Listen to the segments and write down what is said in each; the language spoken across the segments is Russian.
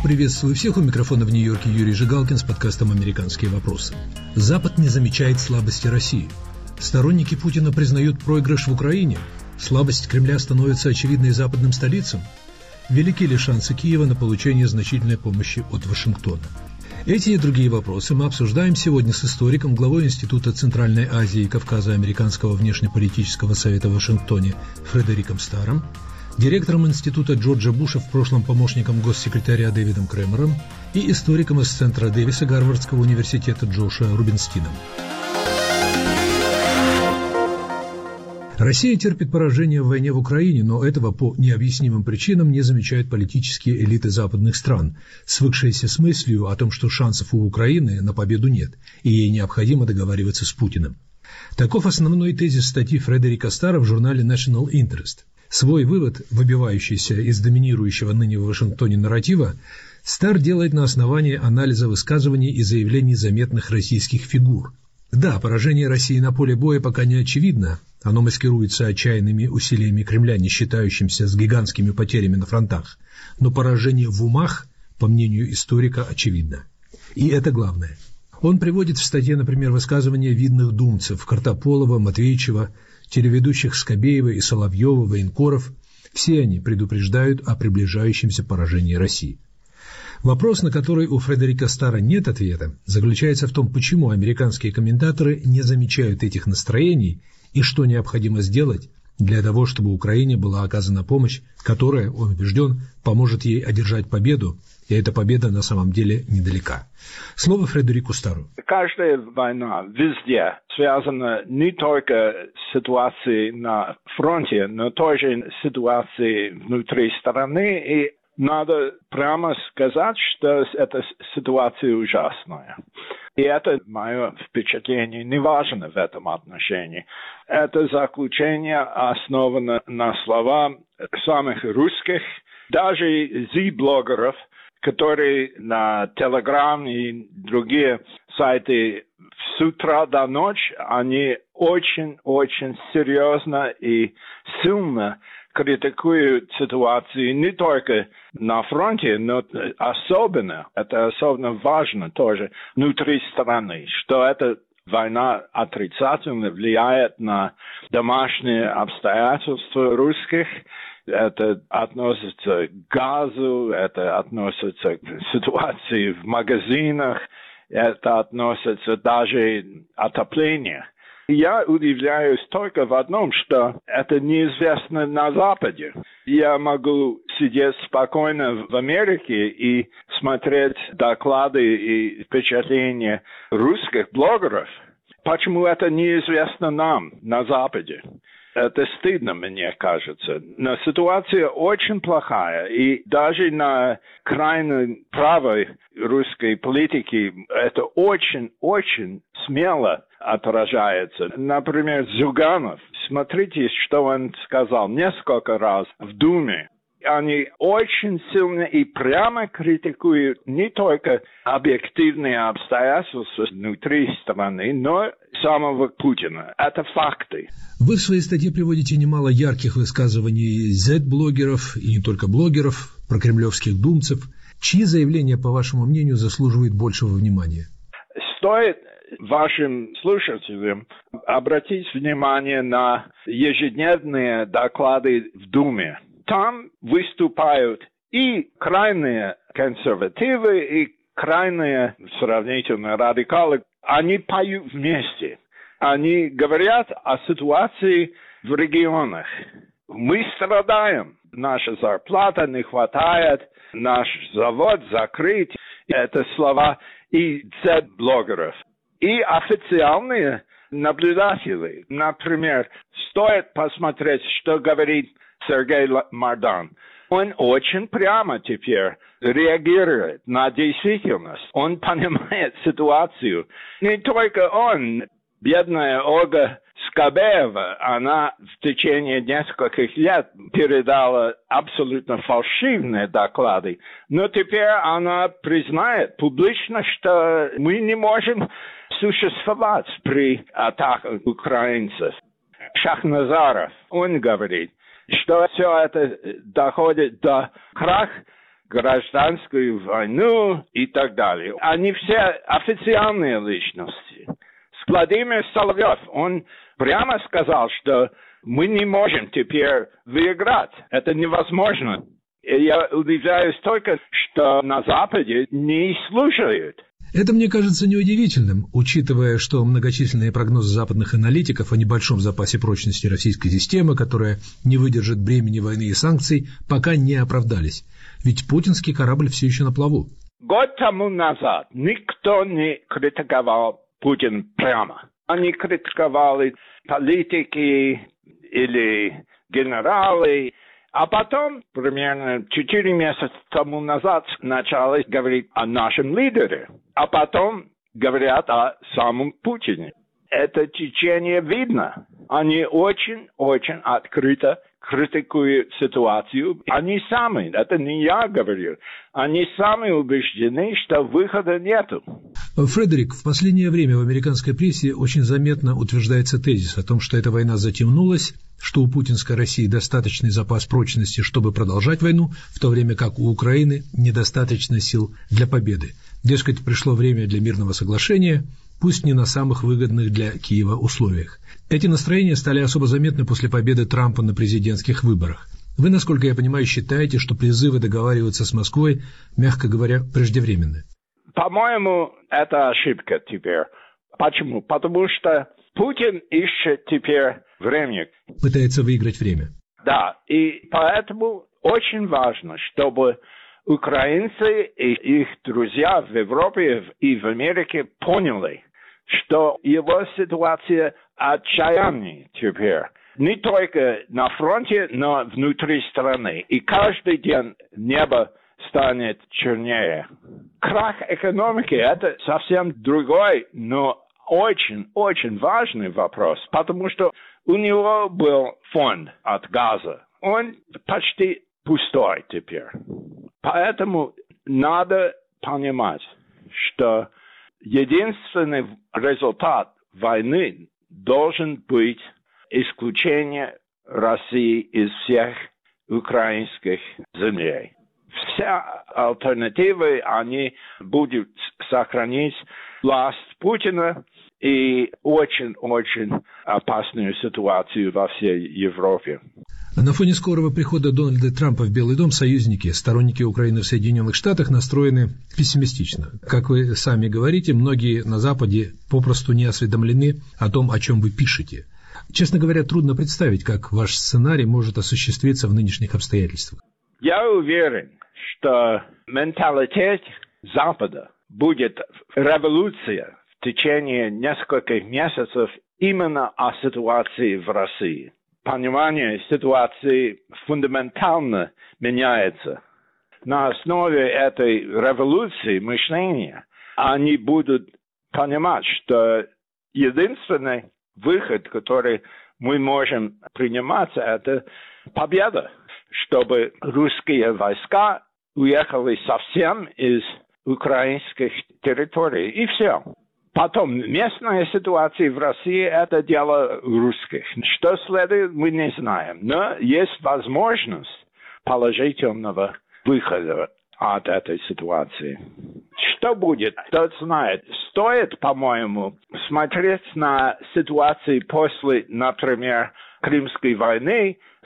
Приветствую всех, у микрофона в Нью-Йорке Юрий Жигалкин с подкастом «Американские вопросы». Запад не замечает слабости России. Сторонники Путина признают проигрыш в Украине. Слабость Кремля становится очевидной западным столицам. Велики ли шансы Киева на получение значительной помощи от Вашингтона? Эти и другие вопросы мы обсуждаем сегодня с историком, главой Института Центральной Азии и Кавказа Американского внешнеполитического совета в Вашингтоне Фредериком Старром, директором Института Джорджа Буша, в прошлом помощником госсекретаря Дэвидом Кремером и историком из Центра Дэвиса Гарвардского университета Джошуа Рубинстином. Россия терпит поражение в войне в Украине, но этого по необъяснимым причинам не замечают политические элиты западных стран, свыкшиеся с мыслью о том, что шансов у Украины на победу нет, и ей необходимо договариваться с Путиным. Таков основной тезис статьи Фредерика Старра в журнале National Interest. Свой вывод, выбивающийся из доминирующего ныне в Вашингтоне нарратива, Старр делает на основании анализа высказываний и заявлений заметных российских фигур. Да, поражение России на поле боя пока не очевидно, оно маскируется отчаянными усилиями Кремля, не считающимся с гигантскими потерями на фронтах, но поражение в умах, по мнению историка, очевидно. И это главное. Он приводит в статье, например, высказывания видных думцев Картополова, Матвейчева, телеведущих Скобеева и Соловьева, военкоров. Все они предупреждают о приближающемся поражении России. Вопрос, на который у Фредерика Старра нет ответа, заключается в том, почему американские комментаторы не замечают этих настроений и что необходимо сделать для того, чтобы Украине была оказана помощь, которая, он убежден, поможет ей одержать победу, и эта победа на самом деле недалека. Слово Фредерику Старру. Каждая война везде связана не только с ситуацией на фронте, но тоже с ситуацией внутри страны, и надо прямо сказать, что эта ситуация ужасная. И это мое впечатление не важно в этом отношении. Это заключение основано на словах самых русских, даже Z-блогеров, которые на Telegram и другие сайты с утра до ночи, они очень-очень серьезно и сильно критикуют ситуацию не только на фронте, но особенно важно тоже внутри страны, что эта война отрицательно влияет на домашние обстоятельства русских. Это относится к газу, это относится к ситуации в магазинах, это относится даже к отоплению. Я удивляюсь только в одном, что это неизвестно на Западе. Я могу сидеть спокойно в Америке и смотреть доклады и впечатления русских блогеров. Почему это неизвестно нам на Западе? Это стыдно, мне кажется. Но ситуация очень плохая. И даже на крайней правой русской политике это очень-очень смело отражается. Например, Зюганов. Смотрите, что он сказал несколько раз в Думе. Они очень сильно и прямо критикуют не только объективные обстоятельства внутри страны, но самого Путина. Это факты. Вы в своей статье приводите немало ярких высказываний Z-блогеров и не только блогеров, прокремлевских думцев. Чьи заявления, по вашему мнению, заслуживают большего внимания? Стоит вашим слушателям обратить внимание на ежедневные доклады в Думе. Там выступают и крайние консервативы, и крайние сравнительно радикалы. Они поют вместе. Они говорят о ситуации в регионах. Мы страдаем. Наша зарплата не хватает. Наш завод закрыт. Это слова и Z-блогеров. И официальные наблюдатели. Например, стоит посмотреть, что говорит Сергей Мардан. Он очень прямо теперь реагирует на действительность. Он понимает ситуацию. Не только он. Бедная Ольга Скобеева, она в течение нескольких лет передала абсолютно фальшивые доклады. Но теперь она признает публично, что мы не можем существовать при атаках украинцев. Шахназаров, он говорит, что все это доходит до краха гражданскую войну и так далее. Они все официальные личности. Владимир Соловьев, он прямо сказал, что мы не можем теперь выиграть. Это невозможно. И я удивляюсь только, что на Западе не слушают. Это мне кажется неудивительным, учитывая, что многочисленные прогнозы западных аналитиков о небольшом запасе прочности российской системы, которая не выдержит бремени войны и санкций, пока не оправдались. Ведь путинский корабль все еще на плаву. Год тому назад никто не критиковал Путина прямо. Они критиковали политики или генералы. А потом, примерно 4 месяца тому назад, начали говорить о нашем лидере. А потом говорят о самом Путине. Это течение видно. Они очень-очень открыто критикуют ситуацию. Они сами, это не я говорю, они сами убеждены, что выхода нету. Фредерик, в последнее время в американской прессе очень заметно утверждается тезис о том, что эта война затемнулась, что у путинской России достаточный запас прочности, чтобы продолжать войну, в то время как у Украины недостаточно сил для победы. Дескать, пришло время для мирного соглашения, пусть не на самых выгодных для Киева условиях. Эти настроения стали особо заметны после победы Трампа на президентских выборах. Вы, насколько я понимаю, считаете, что призывы договариваться с Москвой, мягко говоря, преждевременны? По-моему, это ошибка теперь. Почему? Потому что Путин ищет теперь время. Пытается выиграть время. Да, и поэтому очень важно, чтобы украинцы и их друзья в Европе и в Америке поняли, что его ситуация отчаянная теперь. Не только на фронте, но внутри страны. И каждый день небо станет чернее. Крах экономики – это совсем другой, но очень-очень важный вопрос, потому что у него был фонд от газа. Он почти пустой теперь. Поэтому надо понимать, что единственный результат войны должен быть исключение России из всех украинских землей. Все альтернативы, они будут сохранить власть Путина и очень-очень опасную ситуацию во всей Европе. На фоне скорого прихода Дональда Трампа в Белый дом союзники, сторонники Украины в Соединенных Штатах настроены пессимистично. Как вы сами говорите, многие на Западе попросту не осведомлены о том, о чем вы пишете. Честно говоря, трудно представить, как ваш сценарий может осуществиться в нынешних обстоятельствах. Я уверен, что менталитет Запада будет революция в течение нескольких месяцев именно о ситуации в России. Понимание ситуации фундаментально меняется. На основе этой революции мышления они будут понимать, что единственный выход, который мы можем принимать, это победа, чтобы русские войска уехали совсем из украинских территорий, и все. Потом, местная ситуация в России – это дело русских. Что следует, мы не знаем. Но есть возможность положительного выхода от этой ситуации. Что будет, тот знает. Стоит, по-моему, смотреть на ситуацию после, например, Крымской войны в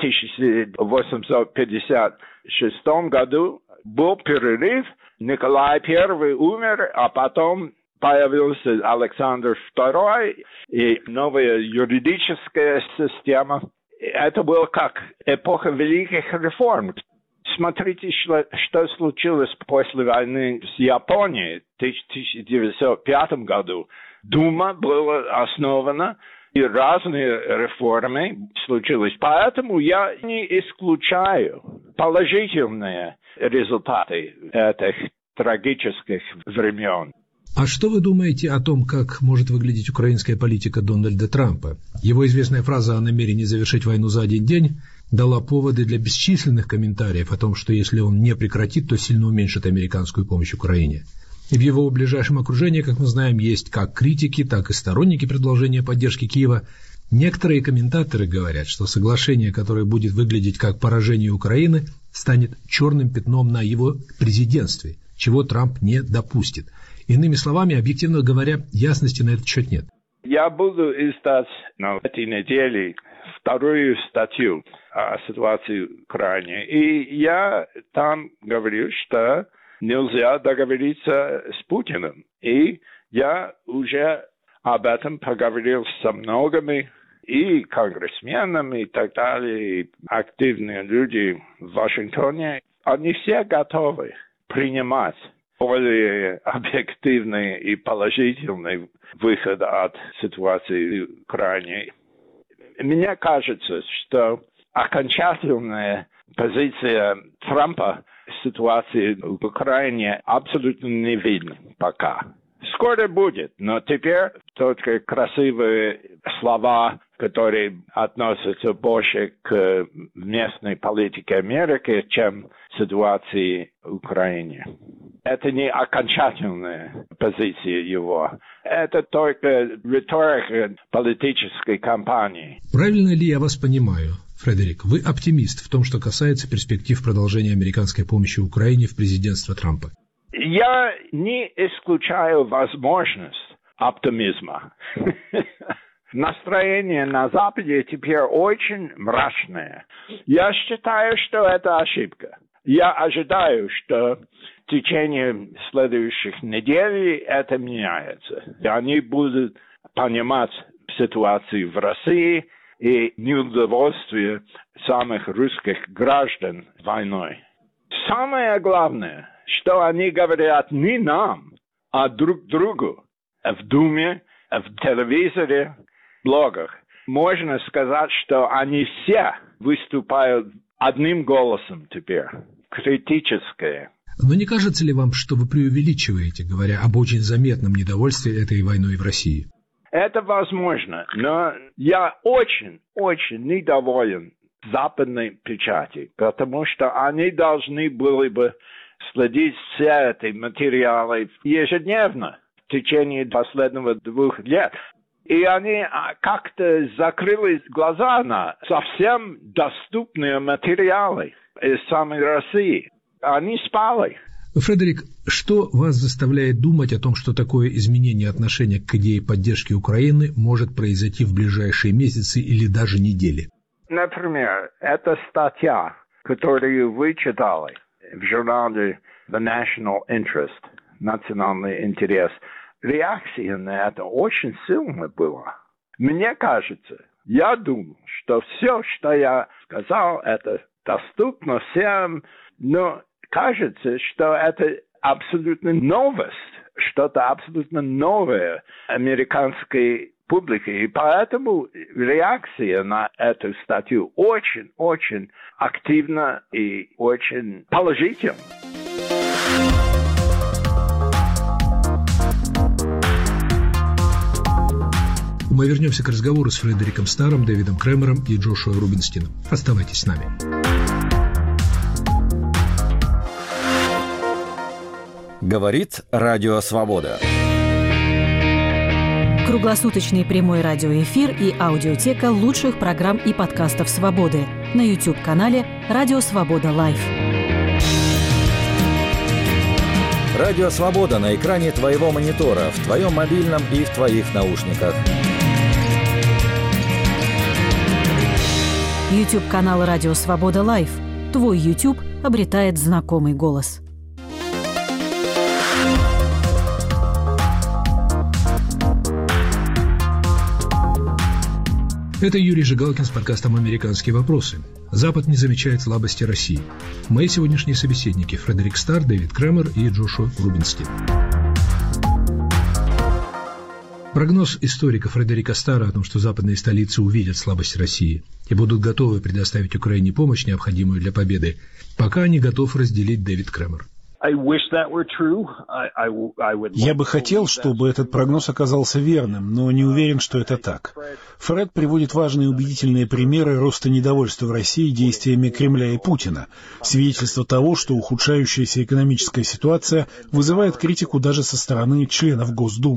1856 году. Был перерыв, Николай I умер, а потом появился Александр II и новая юридическая система. Это было как эпоха великих реформ. Смотрите, что случилось после войны с Японией в 1905 году. Дума была основана, и разные реформы случились. Поэтому я не исключаю положительные результаты этих трагических времен. А что вы думаете о том, как может выглядеть украинская политика Дональда Трампа? Его известная фраза о намерении завершить войну за один день дала поводы для бесчисленных комментариев о том, что если он не прекратит, то сильно уменьшит американскую помощь Украине. И в его ближайшем окружении, как мы знаем, есть как критики, так и сторонники предложения поддержки Киева. Некоторые комментаторы говорят, что соглашение, которое будет выглядеть как поражение Украины, станет черным пятном на его президентстве, чего Трамп не допустит. Иными словами, объективно говоря, ясности на этот счет нет. Я буду издать на этой неделе вторую статью о ситуации в Украине. И я там говорю, что нельзя договориться с Путиным. И я уже об этом поговорил со многими и конгрессменами и так далее, и активные люди в Вашингтоне. Они все готовы принимать более объективный и положительный выход от ситуации в Украине. Мне кажется, что окончательная позиция Трампа в ситуации в Украине абсолютно не видна пока. Скоро будет, но теперь только красивые слова, которые относятся больше к местной политике Америки, чем ситуации в Украине. Это не окончательная позиция его. Это только риторика политической кампании. Правильно ли я вас понимаю, Фредерик? Вы оптимист в том, что касается перспектив продолжения американской помощи Украине в президентство Трампа? Я не исключаю возможность оптимизма. Настроение на Западе теперь очень мрачное. Я считаю, что это ошибка. Я ожидаю, что в течение следующих недель это меняется. Они будут понимать ситуацию в России и неудовольствие самых русских граждан войной. Самое главное, что они говорят не нам, а друг другу. В Думе, в телевизоре, в блогах. Можно сказать, что они все выступают одним голосом теперь. Критическое. Но не кажется ли вам, что вы преувеличиваете, говоря об очень заметном недовольстве этой войной в России? Это возможно, но я очень недоволен западной печати, потому что они должны были бы следить все эти материалы ежедневно в течение последних 2 лет. И они как-то закрыли глаза на совсем доступные материалы из самой России. Они спали. Фредерик, что вас заставляет думать о том, что такое изменение отношения к идее поддержки Украины может произойти в ближайшие месяцы или даже недели? Например, эта статья, которую вы читали в журнале The National Interest, национальный интерес, реакция на это очень сильная была. Мне кажется, я думаю, что все, что я сказал, это доступно всем, но кажется, что это абсолютно новость, что-то абсолютно новое американской публике. И поэтому реакция на эту статью очень активна и очень положительна. Мы вернемся к разговору с Фредериком Старром, Дэвидом Кремером и Джошуа Рубинстином. Оставайтесь с нами. Говорит Радио Свобода. Круглосуточный прямой радиоэфир и аудиотека лучших программ и подкастов «Свободы» на YouTube-канале «Радио Свобода Лайв». Радио Свобода на экране твоего монитора, в твоем мобильном и в твоих наушниках. YouTube-канал «Радио Свобода Лайв». Твой YouTube обретает знакомый голос. Это Юрий Жигалкин с подкастом «Американские вопросы». Запад не замечает слабости России. Мои сегодняшние собеседники – Фредерик Старр, Дэвид Кремер и Джошуа Рубинстин. Прогноз историка Фредерика Старра о том, что западные столицы увидят слабость России и будут готовы предоставить Украине помощь, необходимую для победы, пока не готов разделить Дэвид Кремер. Я бы хотел, чтобы этот прогноз оказался верным, но не уверен, что это так. Фред приводит важные убедительные примеры роста недовольства в России действиями Кремля и Путина, свидетельство того, что ухудшающаяся экономическая ситуация вызывает критику даже со стороны членов Госдумы.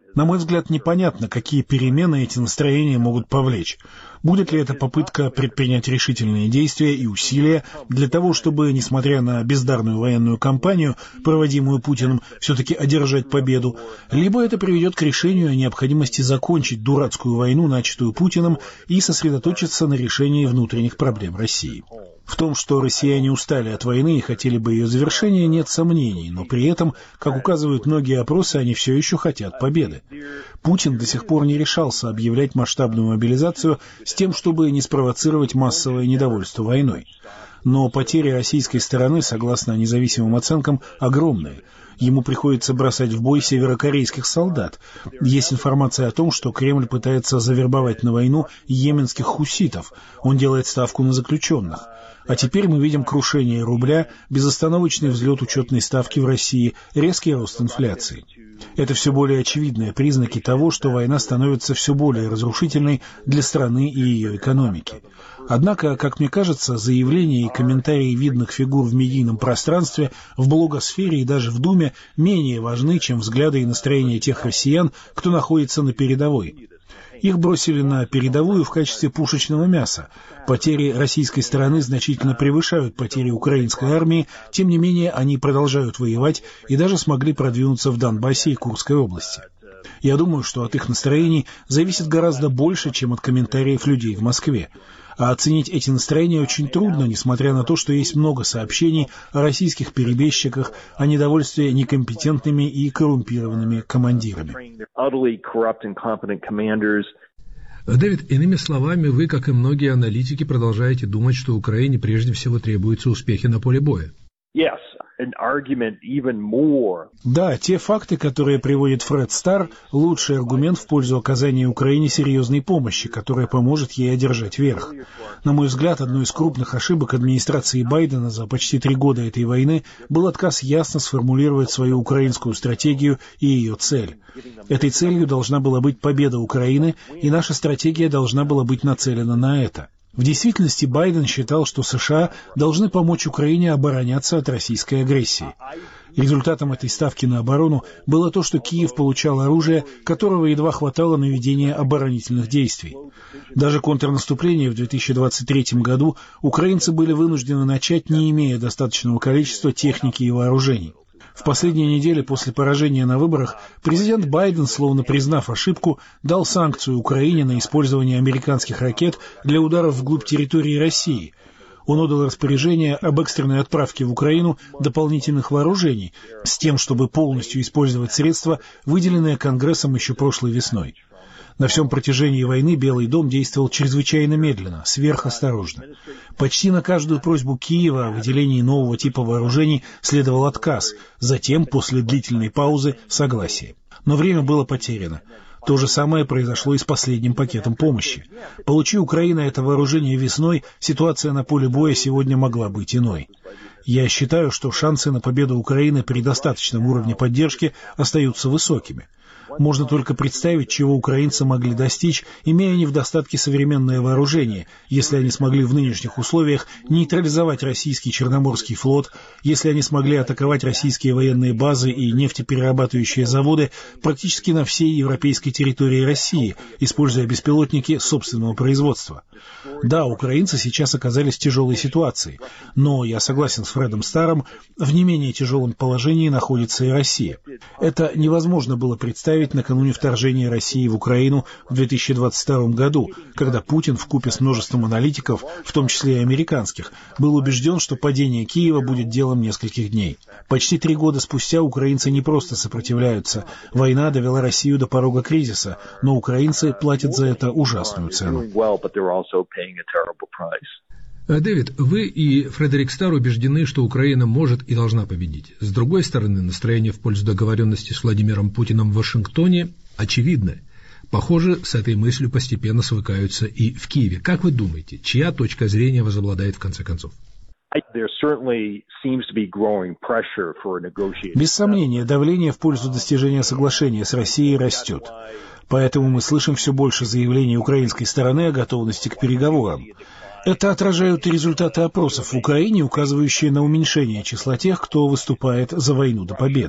На мой взгляд, непонятно, какие перемены эти настроения могут повлечь. Будет ли это попытка предпринять решительные действия и усилия для того, чтобы, несмотря на бездарную военную кампанию, проводимую Путиным, все-таки одержать победу, либо это приведет к решению о необходимости закончить дурацкую войну, начатую Путиным, и сосредоточиться на решении внутренних проблем России. В том, что россияне устали от войны и хотели бы ее завершения, нет сомнений, но при этом, как указывают многие опросы, они все еще хотят победы. Путин до сих пор не решался объявлять масштабную мобилизацию с тем, чтобы не спровоцировать массовое недовольство войной. Но потери российской стороны, согласно независимым оценкам, огромные. Ему приходится бросать в бой северокорейских солдат. Есть информация о том, что Кремль пытается завербовать на войну йеменских хуситов. Он делает ставку на заключенных. А теперь мы видим крушение рубля, безостановочный взлет учетной ставки в России, резкий рост инфляции. Это все более очевидные признаки того, что война становится все более разрушительной для страны и ее экономики. Однако, как мне кажется, заявления и комментарии видных фигур в медийном пространстве, в блогосфере и даже в Думе менее важны, чем взгляды и настроения тех россиян, кто находится на передовой. Их бросили на передовую в качестве пушечного мяса. Потери российской стороны значительно превышают потери украинской армии, тем не менее они продолжают воевать и даже смогли продвинуться в Донбассе и Курской области. Я думаю, что от их настроений зависит гораздо больше, чем от комментариев людей в Москве. А оценить эти настроения очень трудно, несмотря на то, что есть много сообщений о российских перебежчиках, о недовольстве некомпетентными и коррумпированными командирами. Дэвид, иными словами, вы, как и многие аналитики, продолжаете думать, что Украине прежде всего требуются успехи на поле боя. Да, те факты, которые приводит Фред Старр, лучший аргумент в пользу оказания Украине серьезной помощи, которая поможет ей одержать верх. На мой взгляд, одной из крупных ошибок администрации Байдена за почти 3 года этой войны был отказ ясно сформулировать свою украинскую стратегию и ее цель. Этой целью должна была быть победа Украины, и наша стратегия должна была быть нацелена на это. В действительности Байден считал, что США должны помочь Украине обороняться от российской агрессии. Результатом этой ставки на оборону было то, что Киев получал оружие, которого едва хватало на ведение оборонительных действий. Даже контрнаступление в 2023 году украинцы были вынуждены начать, не имея достаточного количества техники и вооружений. В последние недели после поражения на выборах президент Байден, словно признав ошибку, дал санкцию Украине на использование американских ракет для ударов вглубь территории России. Он отдал распоряжение об экстренной отправке в Украину дополнительных вооружений с тем, чтобы полностью использовать средства, выделенные Конгрессом еще прошлой весной. На всем протяжении войны Белый дом действовал чрезвычайно медленно, сверхосторожно. Почти на каждую просьбу Киева о выделении нового типа вооружений следовал отказ, затем, после длительной паузы, согласие. Но время было потеряно. То же самое произошло и с последним пакетом помощи. Получи Украина это вооружение весной, ситуация на поле боя сегодня могла быть иной. Я считаю, что шансы на победу Украины при достаточном уровне поддержки остаются высокими. Можно только представить, чего украинцы могли достичь, имея не в достатке современное вооружение, если они смогли в нынешних условиях нейтрализовать российский Черноморский флот, если они смогли атаковать российские военные базы и нефтеперерабатывающие заводы практически на всей европейской территории России, используя беспилотники собственного производства. Да, украинцы сейчас оказались в тяжелой ситуации, но, я согласен с Фредом Старром, в не менее тяжелом положении находится и Россия. Это невозможно было представить накануне вторжения России в Украину в 2022 году, когда Путин вкупе с множеством аналитиков, в том числе и американских, был убежден, что падение Киева будет делом нескольких дней. Почти 3 года спустя украинцы не просто сопротивляются. Война довела Россию до порога кризиса, но украинцы платят за это ужасную цену. Дэвид, вы и Фредерик Старр убеждены, что Украина может и должна победить. С другой стороны, настроение в пользу договоренности с Владимиром Путиным в Вашингтоне очевидно. Похоже, с этой мыслью постепенно свыкаются и в Киеве. Как вы думаете, чья точка зрения возобладает в конце концов? Без сомнения, давление в пользу достижения соглашения с Россией растет. Поэтому мы слышим все больше заявлений украинской стороны о готовности к переговорам. Это отражают и результаты опросов в Украине, указывающие на уменьшение числа тех, кто выступает за войну до победы.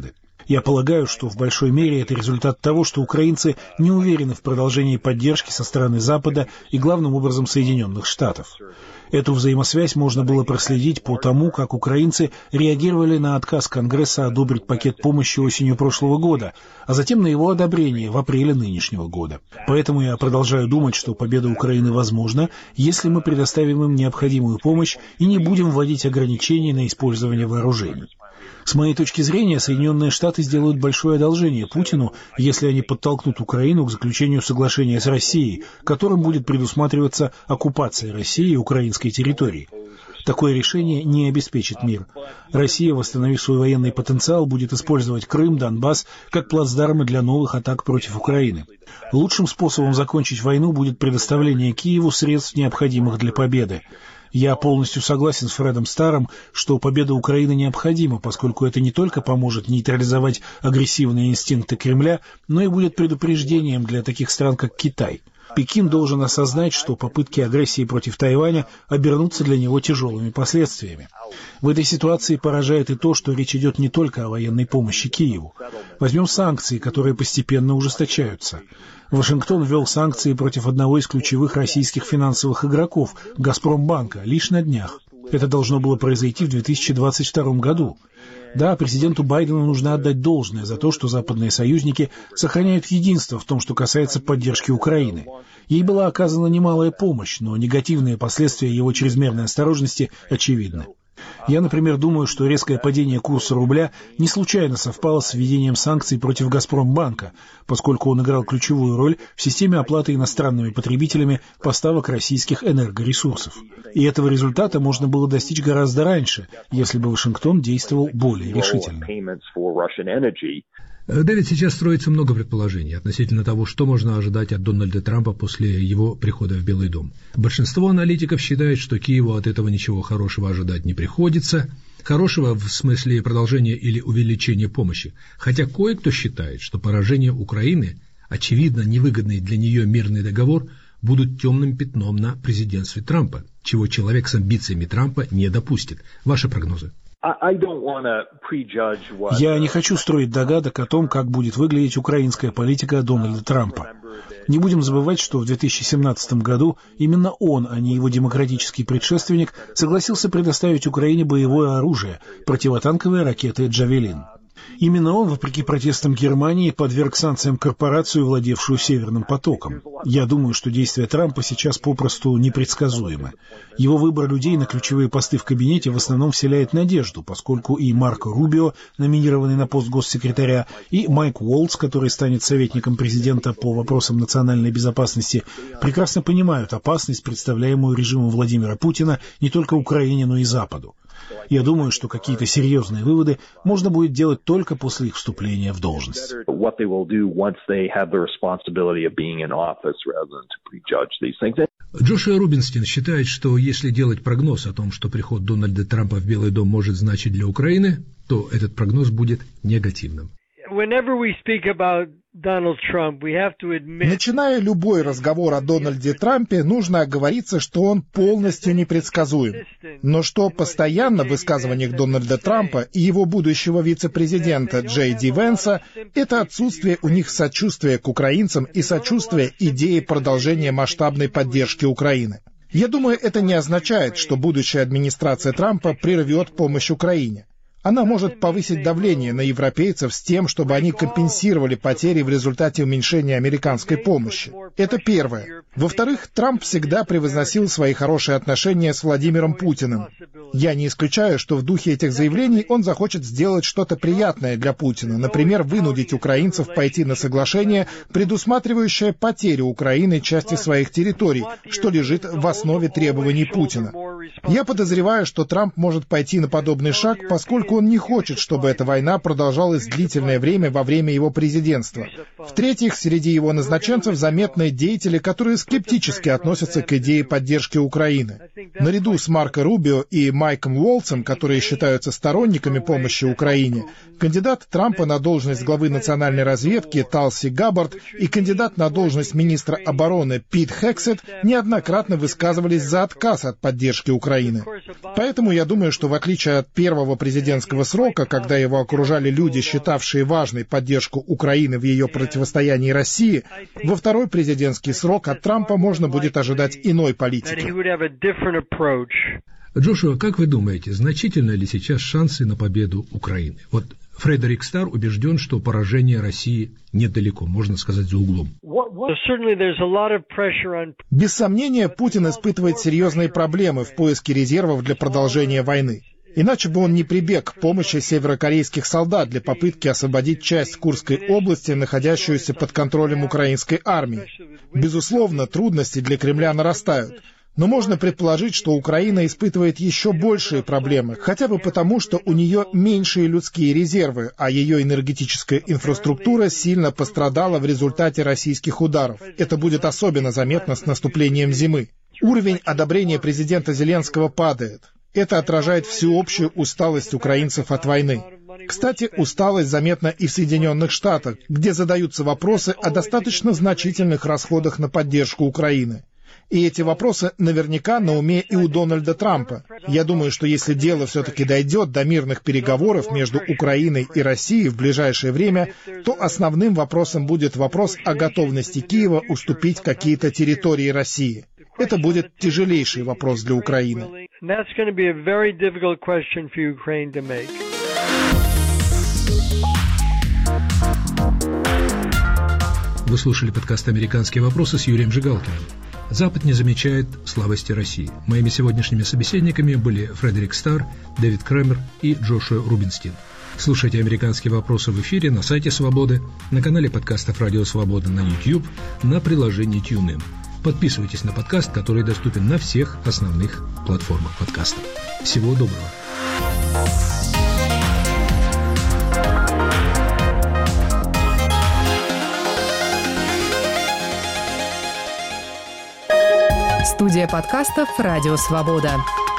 Я полагаю, что в большой мере это результат того, что украинцы не уверены в продолжении поддержки со стороны Запада и, главным образом, Соединенных Штатов. Эту взаимосвязь можно было проследить по тому, как украинцы реагировали на отказ Конгресса одобрить пакет помощи осенью прошлого года, а затем на его одобрение в апреле нынешнего года. Поэтому я продолжаю думать, что победа Украины возможна, если мы предоставим им необходимую помощь и не будем вводить ограничения на использование вооружений. С моей точки зрения, Соединенные Штаты сделают большое одолжение Путину, если они подтолкнут Украину к заключению соглашения с Россией, которым будет предусматриваться оккупация России и украинской территории. Такое решение не обеспечит мир. Россия, восстановив свой военный потенциал, будет использовать Крым, Донбасс как плацдармы для новых атак против Украины. Лучшим способом закончить войну будет предоставление Киеву средств, необходимых для победы. Я полностью согласен с Фредом Старром, что победа Украины необходима, поскольку это не только поможет нейтрализовать агрессивные инстинкты Кремля, но и будет предупреждением для таких стран, как Китай. Пекин должен осознать, что попытки агрессии против Тайваня обернутся для него тяжелыми последствиями. В этой ситуации поражает и то, что речь идет не только о военной помощи Киеву. Возьмем санкции, которые постепенно ужесточаются. Вашингтон ввел санкции против одного из ключевых российских финансовых игроков – «Газпромбанка», лишь на днях. Это должно было произойти в 2022 году. Да, президенту Байдену нужно отдать должное за то, что западные союзники сохраняют единство в том, что касается поддержки Украины. Ей была оказана немалая помощь, но негативные последствия его чрезмерной осторожности очевидны. Я, например, думаю, что резкое падение курса рубля не случайно совпало с введением санкций против «Газпромбанка», поскольку он играл ключевую роль в системе оплаты иностранными потребителями поставок российских энергоресурсов. И этого результата можно было достичь гораздо раньше, если бы Вашингтон действовал более решительно. Дэвид, сейчас строится много предположений относительно того, что можно ожидать от Дональда Трампа после его прихода в Белый дом. Большинство аналитиков считает, что Киеву от этого ничего хорошего ожидать не приходится. Хорошего в смысле продолжения или увеличения помощи. Хотя кое-кто считает, что поражение Украины, очевидно невыгодный для нее мирный договор, будут темным пятном на президентстве Трампа, чего человек с амбициями Трампа не допустит. Ваши прогнозы? Я не хочу строить догадок о том, как будет выглядеть украинская политика Дональда Трампа. Не будем забывать, что в 2017 году именно он, а не его демократический предшественник, согласился предоставить Украине боевое оружие – противотанковые ракеты «Джавелин». Именно он, вопреки протестам Германии, подверг санкциям корпорацию, владевшую Северным потоком. Я думаю, что действия Трампа сейчас попросту непредсказуемы. Его выбор людей на ключевые посты в кабинете в основном вселяет надежду, поскольку и Марко Рубио, номинированный на пост госсекретаря, и Майк Уолтс, который станет советником президента по вопросам национальной безопасности, прекрасно понимают опасность, представляемую режимом Владимира Путина не только Украине, но и Западу. Я думаю, что какие-то серьезные выводы можно будет делать только после их вступления в должность. Джошуа Рубинстин считает, что если делать прогноз о том, что приход Дональда Трампа в Белый дом может значить для Украины, то этот прогноз будет негативным. Начиная любой разговор о Дональде Трампе, нужно оговориться, что он полностью непредсказуем. Но что постоянно в высказываниях Дональда Трампа и его будущего вице-президента Джей Ди Венса — это отсутствие у них сочувствия к украинцам и сочувствия идее продолжения масштабной поддержки Украины. Я думаю, это не означает, что будущая администрация Трампа прервет помощь Украине. Она может повысить давление на европейцев с тем, чтобы они компенсировали потери в результате уменьшения американской помощи. Это первое. Во-вторых, Трамп всегда превозносил свои хорошие отношения с Владимиром Путиным. Я не исключаю, что в духе этих заявлений он захочет сделать что-то приятное для Путина, например, вынудить украинцев пойти на соглашение, предусматривающее потерю Украины части своих территорий, что лежит в основе требований Путина. Я подозреваю, что Трамп может пойти на подобный шаг, поскольку он не хочет, чтобы эта война продолжалась длительное время во время его президентства. В-третьих, среди его назначенцев заметны деятели, которые скептически относятся к идее поддержки Украины. Наряду с Марко Рубио и Майком Уолтсом, которые считаются сторонниками помощи Украине, кандидат Трампа на должность главы национальной разведки Талси Габбард и кандидат на должность министра обороны Пит Хексет неоднократно высказывались за отказ от поддержки поддержки Украины. Поэтому я думаю, что в отличие от первого президентского срока, когда его окружали люди, считавшие важной поддержку Украины в ее противостоянии России, во второй президентский срок от Трампа можно будет ожидать иной политики. Джошуа, как вы думаете, значительны ли сейчас шансы на победу Украины? Вот Фредерик Старр убежден, что поражение России недалеко, можно сказать, за углом. Без сомнения, Путин испытывает серьезные проблемы в поиске резервов для продолжения войны. Иначе бы он не прибег к помощи северокорейских солдат для попытки освободить часть Курской области, находящуюся под контролем украинской армии. Безусловно, трудности для Кремля нарастают. Но можно предположить, что Украина испытывает еще большие проблемы, хотя бы потому, что у нее меньшие людские резервы, а ее энергетическая инфраструктура сильно пострадала в результате российских ударов. Это будет особенно заметно с наступлением зимы. Уровень одобрения президента Зеленского падает. Это отражает всеобщую усталость украинцев от войны. Кстати, усталость заметна и в Соединенных Штатах, где задаются вопросы о достаточно значительных расходах на поддержку Украины. И эти вопросы наверняка на уме и у Дональда Трампа. Я думаю, что если дело все-таки дойдет до мирных переговоров между Украиной и Россией в ближайшее время, то основным вопросом будет вопрос о готовности Киева уступить какие-то территории России. Это будет тяжелейший вопрос для Украины. Вы слушали подкаст «Американские вопросы» с Юрием Жигалкиным. Запад не замечает слабости России. Моими сегодняшними собеседниками были Фредерик Старр, Дэвид Кремер и Джошуа Рубинстин. Слушайте «Американские вопросы» в эфире на сайте «Свободы», на канале подкастов «Радио Свобода» на YouTube, на приложении TuneIn. Подписывайтесь на подкаст, который доступен на всех основных платформах подкастов. Всего доброго. Студия подкастов «Радио Свобода».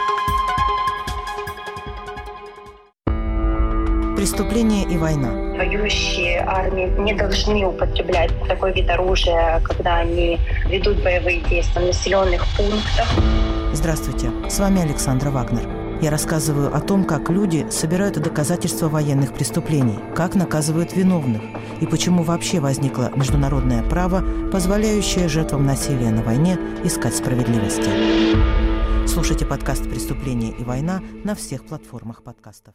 Преступление и война. Воюющие армии не должны употреблять такой вид оружия, когда они ведут боевые действия в населенных пунктах. Здравствуйте, с вами Александра Вагнер. Я рассказываю о том, как люди собирают доказательства военных преступлений, как наказывают виновных и почему вообще возникло международное право, позволяющее жертвам насилия на войне искать справедливости. Слушайте подкаст «Преступление и война» на всех платформах подкастов.